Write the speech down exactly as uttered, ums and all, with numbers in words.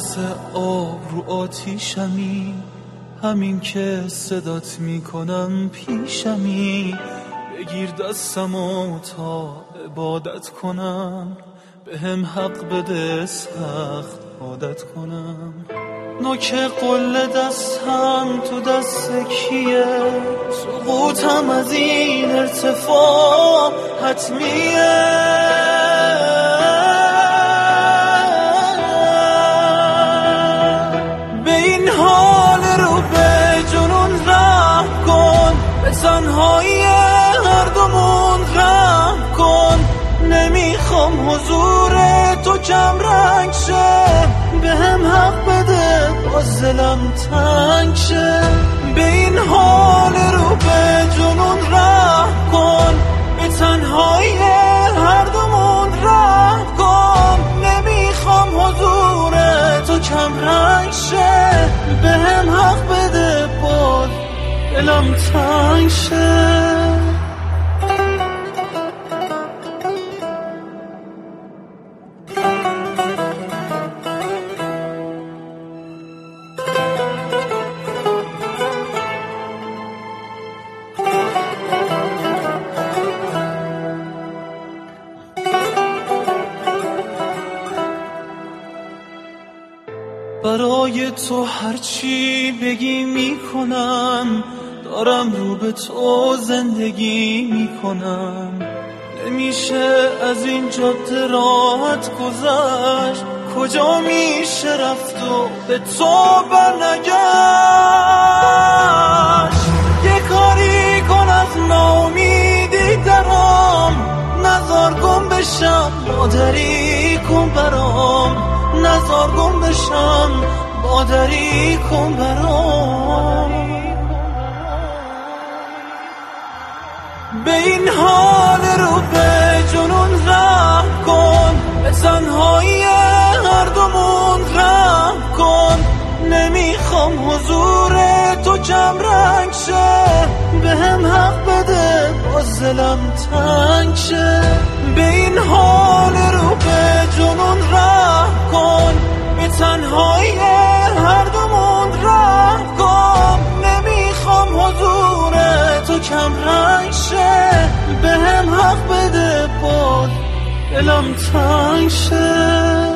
مثل آب رو آتیشمی، همین که صدات میکنم پیشمی. بگیر دستمو تا عبادت کنم، به هم حق بده سخت عادت کنم. نوک قل دستم تو دست کیه، سقوطم از این ارتفاع حتمیه. به این حال رو به جنون رحم کن، به تنهایی هر دومون رحم کن. نمیخوام حضور تو کم رنگ شه، به هم حق بده باز دلم تنگ شه. به این حال رو به جنون رحم کن، به تنهایی هر دومون رحم کن. نمیخوام حضور تو کم رنگ شه، به هم حق بده باز دلم تنگ شه. برای تو هرچی بگی میکنم، دارم رو به تو زندگی میکنم. نمیشه از این جاده راحت گذشت، کجا میشه رفت و به تو برنگشت. یه کاری کن از ناامیدی درام، نزار گم بشم مادری کن برام. نزار گم بشم مادری کن برام. به این حال رو به جنون رحم کن، به تنهایی هر دومون رحم کن. نمیخوام حضور تو کم رنگ شه، به هم حق بده باز دلم تنگ شه. به این حال رو به جنون رحم کن، به تنهایی هر دومون رحم کن. نمیخوام حضور تو کم رنگ شه، به هم حق بده باز دلم تنگ شه.